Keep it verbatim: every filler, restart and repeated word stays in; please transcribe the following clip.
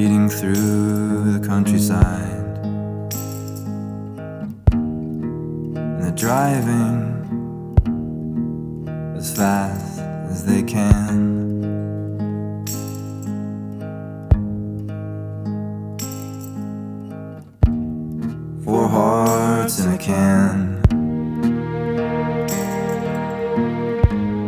speeding through the countryside, and they're driving as fast as they can. Four hearts in a can.